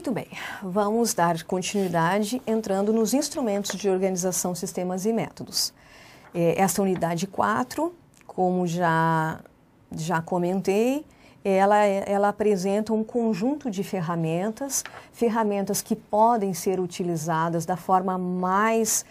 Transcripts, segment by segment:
Muito bem, vamos dar continuidade entrando nos instrumentos de organização, sistemas e métodos. Esta unidade 4, como já comentei, ela apresenta um conjunto de ferramentas que podem ser utilizadas da forma mais,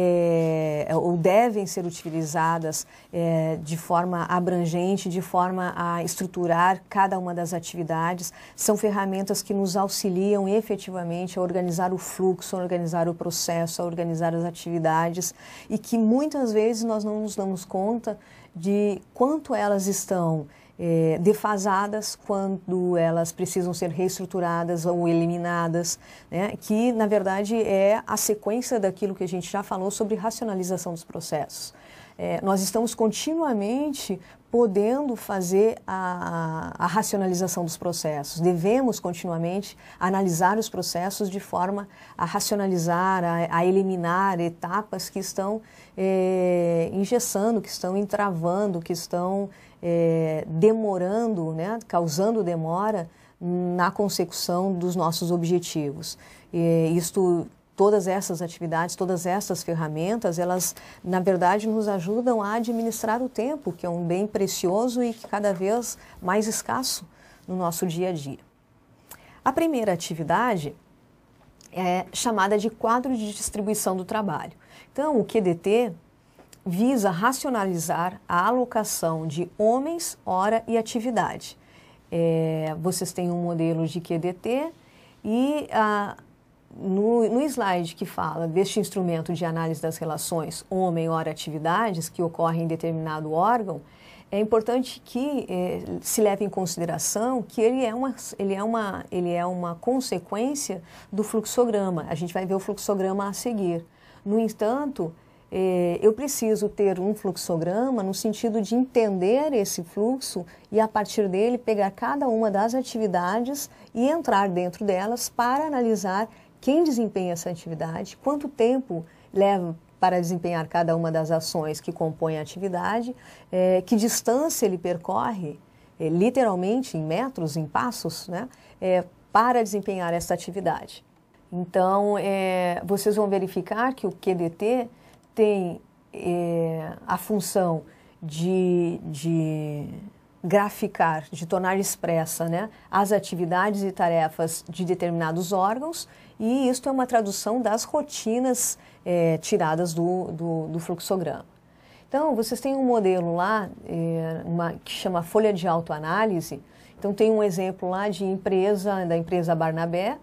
ou devem ser utilizadas de forma abrangente, de forma a estruturar cada uma das atividades. São ferramentas que nos auxiliam efetivamente a organizar o fluxo, a organizar o processo, a organizar as atividades e que muitas vezes nós não nos damos conta de quanto elas estão defasadas, quando elas precisam ser reestruturadas ou eliminadas, né? Que na verdade é a sequência daquilo que a gente já falou sobre racionalização dos processos. Nós estamos continuamente podendo fazer a racionalização dos processos. Devemos continuamente analisar os processos de forma a racionalizar, a eliminar etapas que estão engessando, que estão entravando, que estão demorando, né, causando demora na consecução dos nossos objetivos. Todas essas atividades, todas essas ferramentas, elas, na verdade, nos ajudam a administrar o tempo, que é um bem precioso e que cada vez mais escasso no nosso dia a dia. A primeira atividade é chamada de quadro de distribuição do trabalho. Então, o QDT visa racionalizar a alocação de homens, hora e atividade. Vocês têm um modelo de QDT e no slide que fala deste instrumento de análise das relações homem, hora, atividades que ocorrem em determinado órgão, é importante que se leve em consideração que ele é uma consequência do fluxograma. A gente vai ver o fluxograma a seguir. No entanto, eu preciso ter um fluxograma no sentido de entender esse fluxo e, a partir dele, pegar cada uma das atividades e entrar dentro delas para analisar quem desempenha essa atividade, quanto tempo leva para desempenhar cada uma das ações que compõem a atividade, que distância ele percorre, literalmente em metros, em passos, né, para desempenhar essa atividade. Então, vocês vão verificar que o QDT tem a função de graficar, de tornar expressa, né, as atividades e tarefas de determinados órgãos, e isto é uma tradução das rotinas tiradas do fluxograma. Então, vocês têm um modelo lá que chama folha de autoanálise. Então, tem um exemplo lá da empresa Barnabé,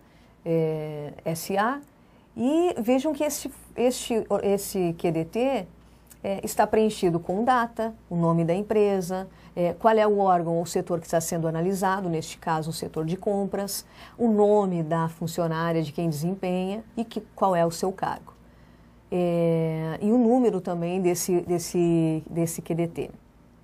S.A., e vejam que esse QDT está preenchido com data, o nome da empresa, qual é o órgão ou setor que está sendo analisado, neste caso o setor de compras, o nome da funcionária, de quem desempenha e qual é o seu cargo. E o número também desse QDT.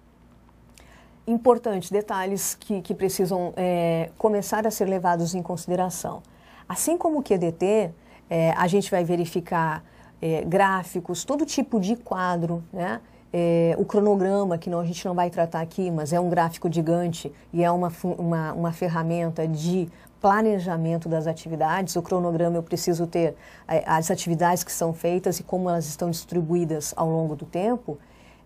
Importantes detalhes que precisam começar a ser levados em consideração. Assim como o QDT, a gente vai verificar gráficos, todo tipo de quadro, né? O cronograma, que a gente não vai tratar aqui, mas é um gráfico gigante e é uma ferramenta de planejamento das atividades. O cronograma eu preciso ter as atividades que são feitas e como elas estão distribuídas ao longo do tempo.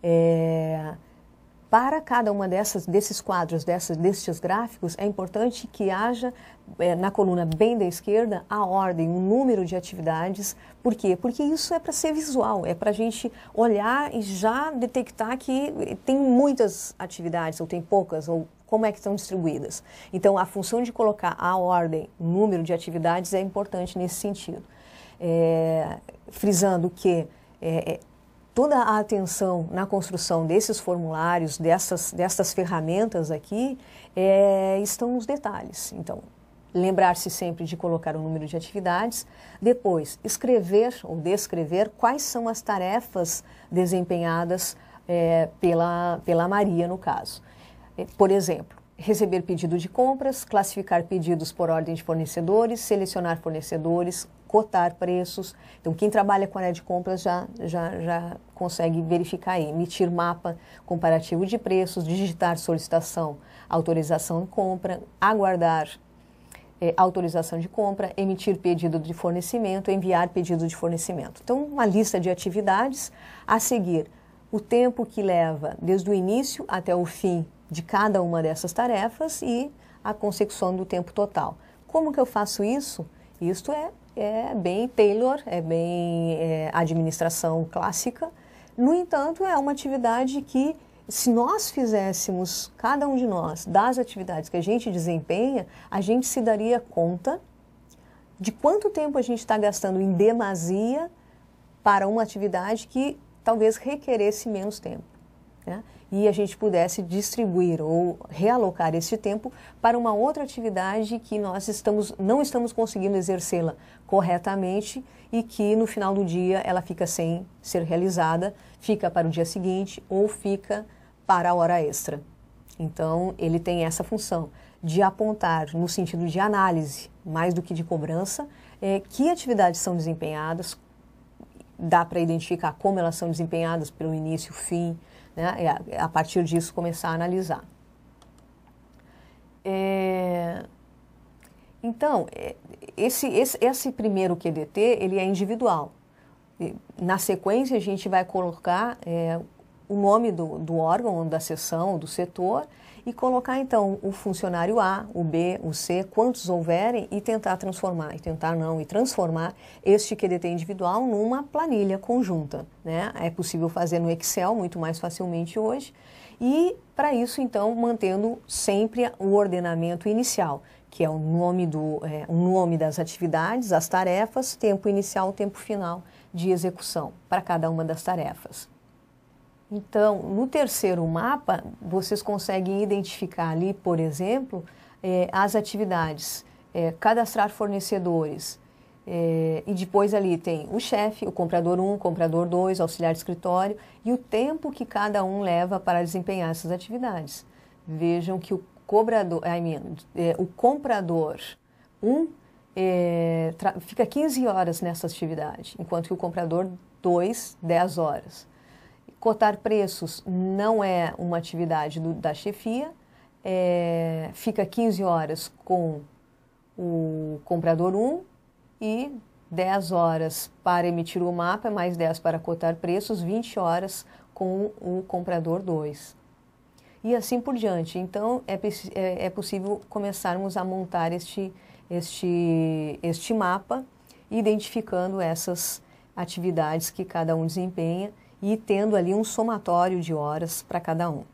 Para cada uma desses quadros, destes gráficos, é importante que haja, na coluna bem da esquerda, a ordem, o número de atividades. Por quê? Porque isso é para ser visual, é para a gente olhar e já detectar que tem muitas atividades, ou tem poucas, ou como é que estão distribuídas. Então, a função de colocar a ordem, o número de atividades é importante nesse sentido. Frisando que toda a atenção na construção desses formulários, dessas ferramentas aqui, estão os detalhes. Então, lembrar-se sempre de colocar o número de atividades, depois escrever ou descrever quais são as tarefas desempenhadas pela Maria, no caso. Por exemplo, receber pedido de compras, classificar pedidos por ordem de fornecedores, selecionar fornecedores, cotar preços. Então, quem trabalha com a área de compras já consegue verificar aí, emitir mapa comparativo de preços, digitar solicitação, autorização de compra, aguardar autorização de compra, emitir pedido de fornecimento, enviar pedido de fornecimento. Então, uma lista de atividades a seguir. O tempo que leva desde o início até o fim de cada uma dessas tarefas e a consecução do tempo total. Como que eu faço isso? Isto é bem Taylor, é bem administração clássica. No entanto, é uma atividade que, se nós fizéssemos, cada um de nós, das atividades que a gente desempenha, a gente se daria conta de quanto tempo a gente está gastando em demasia para uma atividade que talvez requeresse menos tempo, né? E a gente pudesse distribuir ou realocar esse tempo para uma outra atividade que nós não estamos conseguindo exercê-la corretamente e que no final do dia ela fica sem ser realizada, fica para o dia seguinte ou fica para a hora extra. Então, ele tem essa função de apontar, no sentido de análise, mais do que de cobrança, que atividades são desempenhadas, dá para identificar como elas são desempenhadas pelo início, fim, né? A partir disso começar a analisar. Então, esse primeiro QDT, ele é individual. Na sequência, a gente vai colocar o nome do órgão, da seção, do setor, e colocar, então, o funcionário A, o B, o C, quantos houverem, e tentar transformar, e transformar este QDT individual numa planilha conjunta, né? É possível fazer no Excel muito mais facilmente hoje, e para isso, então, mantendo sempre o ordenamento inicial, que é o nome das atividades, as tarefas, tempo inicial, tempo final de execução para cada uma das tarefas. Então, no terceiro mapa, vocês conseguem identificar ali, por exemplo, as atividades, cadastrar fornecedores, e depois ali tem o chefe, o comprador 1, comprador 2, auxiliar de escritório e o tempo que cada um leva para desempenhar essas atividades. Vejam que o comprador 1 fica 15 horas nessa atividade, enquanto que o comprador 2, 10 horas. Cotar preços não é uma atividade da chefia, fica 15 horas com o comprador 1 e 10 horas para emitir o mapa, mais 10 para cotar preços, 20 horas com o comprador 2. E assim por diante. Então, é possível começarmos a montar este mapa, identificando essas atividades que cada um desempenha e tendo ali um somatório de horas para cada um.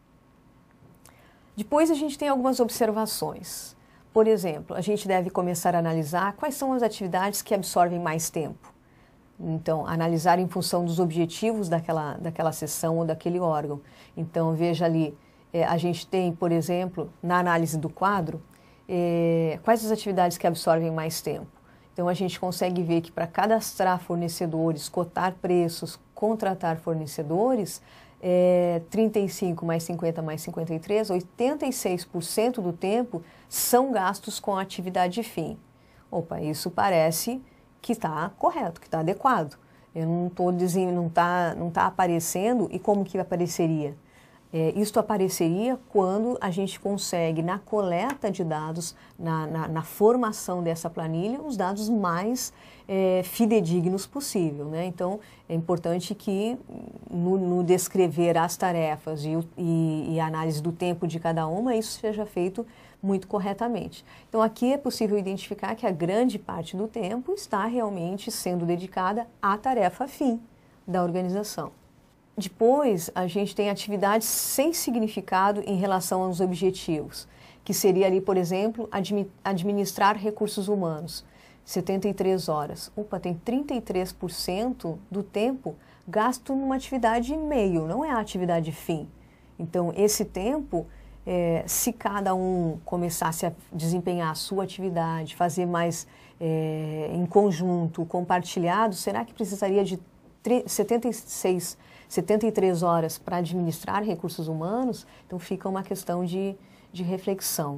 Depois a gente tem algumas observações. Por exemplo, a gente deve começar a analisar quais são as atividades que absorvem mais tempo. Então, analisar em função dos objetivos daquela sessão ou daquele órgão. Então, veja ali, a gente tem, por exemplo, na análise do quadro, quais as atividades que absorvem mais tempo. Então, a gente consegue ver que para cadastrar fornecedores, cotar preços, contratar fornecedores, 35 mais 50 mais 53, 86% do tempo são gastos com a atividade fim. Opa, isso parece que está correto, que está adequado. Eu não estou dizendo, não tá aparecendo, e como que apareceria? Isto apareceria quando a gente consegue, na coleta de dados, na formação dessa planilha, os dados mais fidedignos possível, né? Então, é importante que no descrever as tarefas e a análise do tempo de cada uma, isso seja feito muito corretamente. Então, aqui é possível identificar que a grande parte do tempo está realmente sendo dedicada à tarefa fim da organização. Depois, a gente tem atividades sem significado em relação aos objetivos, que seria ali, por exemplo, administrar recursos humanos, 73 horas. Opa, tem 33% do tempo gasto numa atividade meio, não é a atividade fim. Então, esse tempo, se cada um começasse a desempenhar a sua atividade, fazer mais em conjunto, compartilhado, será que precisaria de 73 horas para administrar recursos humanos? Então, fica uma questão de reflexão.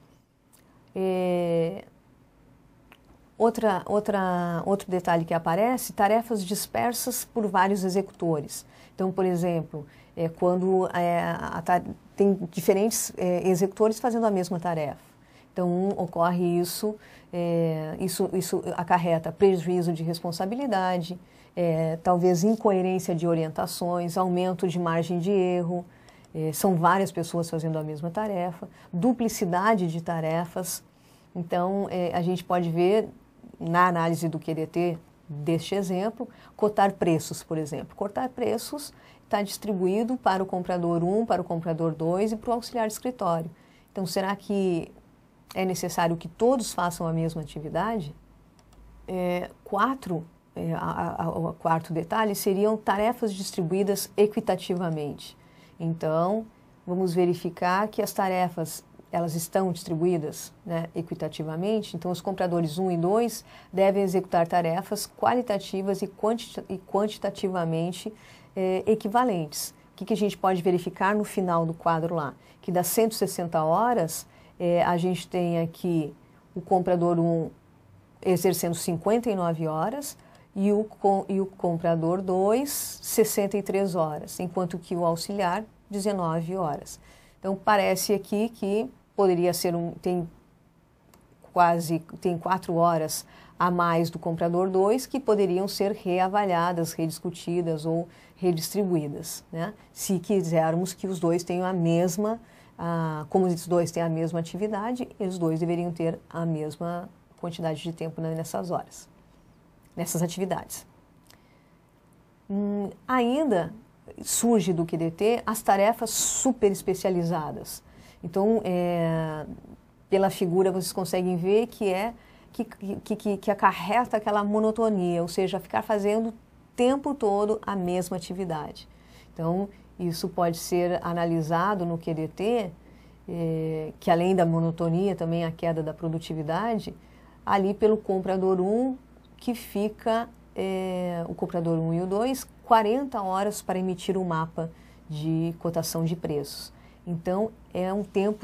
Outro detalhe que aparece, tarefas dispersas por vários executores. Então, por exemplo, quando tem diferentes executores fazendo a mesma tarefa. Então, ocorre isso, isso acarreta prejuízo de responsabilidade, talvez incoerência de orientações, aumento de margem de erro, são várias pessoas fazendo a mesma tarefa, duplicidade de tarefas. Então, a gente pode ver, na análise do QDT, deste exemplo, cotar preços, por exemplo. Cotar preços está distribuído para o comprador 1, para o comprador 2 e para o auxiliar de escritório. Então, será que é necessário que todos façam a mesma atividade? O quarto detalhe seriam tarefas distribuídas equitativamente. Então, vamos verificar que as tarefas elas estão distribuídas, né, equitativamente. Então, os compradores 1 e 2 devem executar tarefas qualitativas e quantitativamente equivalentes. O que a gente pode verificar no final do quadro lá? Que das 160 horas, a gente tem aqui o comprador 1 exercendo 59 horas e o comprador 2, 63 horas, enquanto que o auxiliar, 19 horas. Então, parece aqui que poderia ser tem 4 horas a mais do comprador 2 que poderiam ser reavaliadas, rediscutidas ou redistribuídas, né? Se quisermos que os dois tenham a mesma, como os dois têm a mesma atividade, os dois deveriam ter a mesma quantidade de tempo nessas horas, nessas atividades. Ainda surge do QDT as tarefas super especializadas. Então, pela figura vocês conseguem ver que acarreta aquela monotonia, ou seja, ficar fazendo o tempo todo a mesma atividade. Então, isso pode ser analisado no QDT, que além da monotonia, também a queda da produtividade, ali pelo comprador 1, que fica, o comprador 1 e o 2, 40 horas para emitir um mapa de cotação de preços. Então, é um tempo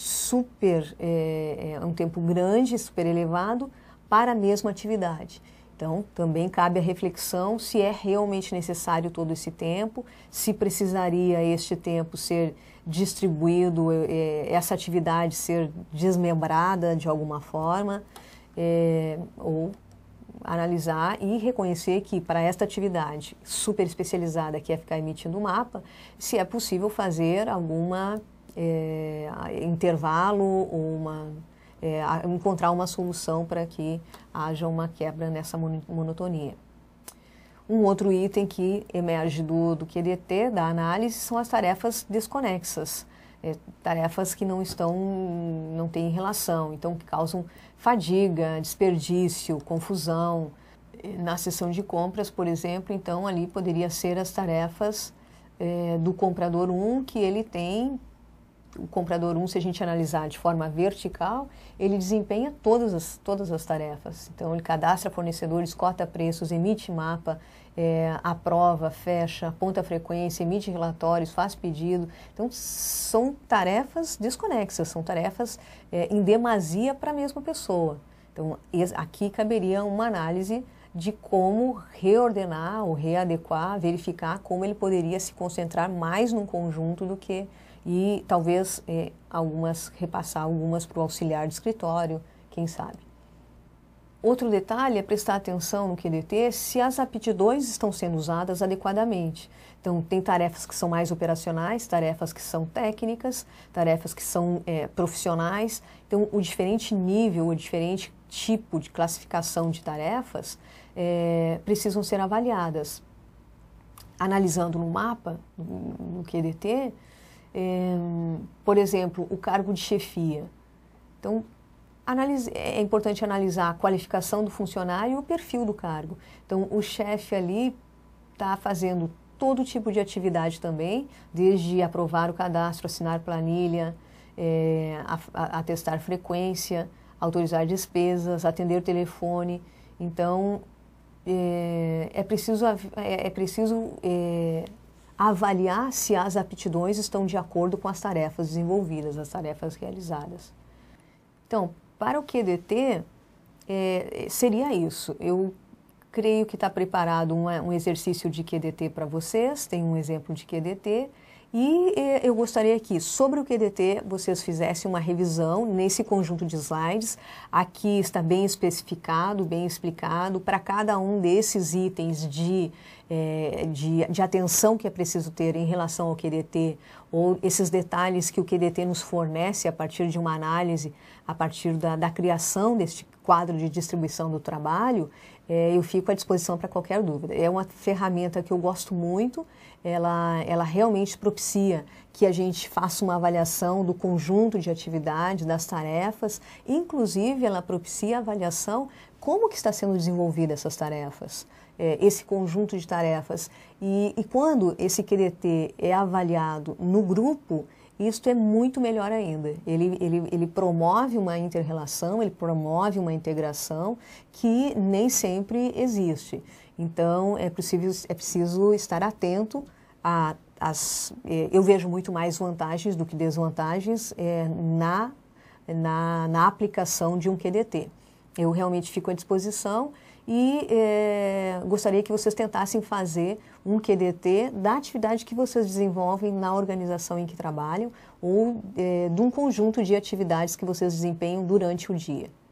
um tempo grande, super elevado, para a mesma atividade. Então, também cabe a reflexão se é realmente necessário todo esse tempo, se precisaria este tempo ser distribuído, essa atividade ser desmembrada de alguma forma, ou analisar e reconhecer que para esta atividade super especializada que é ficar emitindo o mapa, se é possível fazer alguma intervalo ou encontrar uma solução para que haja uma quebra nessa monotonia. Um outro item que emerge do QDT, da análise, são as tarefas desconexas, tarefas que não têm relação, então que causam fadiga, desperdício, confusão. Na seção de compras, por exemplo, então ali poderia ser as tarefas do comprador 1, que ele tem. O comprador 1, se a gente analisar de forma vertical, ele desempenha todas as tarefas. Então, ele cadastra fornecedores, cota preços, emite mapa, aprova, fecha, aponta frequência, emite relatórios, faz pedido. Então, são tarefas desconexas, são tarefas em demasia para a mesma pessoa. Então, aqui caberia uma análise de como reordenar ou readequar, verificar como ele poderia se concentrar mais num conjunto do que e talvez repassar algumas para o auxiliar de escritório, quem sabe. Outro detalhe é prestar atenção no QDT se as aptidões estão sendo usadas adequadamente. Então, tem tarefas que são mais operacionais, tarefas que são técnicas, tarefas que são profissionais. Então, o diferente nível, o diferente tipo de classificação de tarefas precisam ser avaliadas. Analisando no mapa, no QDT, por exemplo, o cargo de chefia. Então, é importante analisar a qualificação do funcionário e o perfil do cargo. Então, o chefe ali está fazendo todo tipo de atividade também, desde aprovar o cadastro, assinar planilha, atestar frequência, autorizar despesas, atender telefone. Então, é preciso avaliar se as aptidões estão de acordo com as tarefas desenvolvidas, as tarefas realizadas. Então, para o QDT, seria isso. Eu creio que está preparado um exercício de QDT para vocês, tem um exemplo de QDT, E eu gostaria que, sobre o QDT, vocês fizessem uma revisão nesse conjunto de slides. Aqui está bem especificado, bem explicado, para cada um desses itens de atenção que é preciso ter em relação ao QDT, ou esses detalhes que o QDT nos fornece a partir de uma análise, a partir da criação deste quadro de distribuição do trabalho. Eu fico à disposição para qualquer dúvida. É uma ferramenta que eu gosto muito. Ela realmente propicia que a gente faça uma avaliação do conjunto de atividades, das tarefas, inclusive ela propicia a avaliação como que está sendo desenvolvida essas tarefas, esse conjunto de tarefas. E quando esse QDT é avaliado no grupo, isto é muito melhor ainda. Ele promove uma inter-relação, ele promove uma integração que nem sempre existe. Então, é preciso estar atento eu vejo muito mais vantagens do que desvantagens na aplicação de um QDT. Eu realmente fico à disposição e gostaria que vocês tentassem fazer um QDT da atividade que vocês desenvolvem na organização em que trabalham ou de um conjunto de atividades que vocês desempenham durante o dia.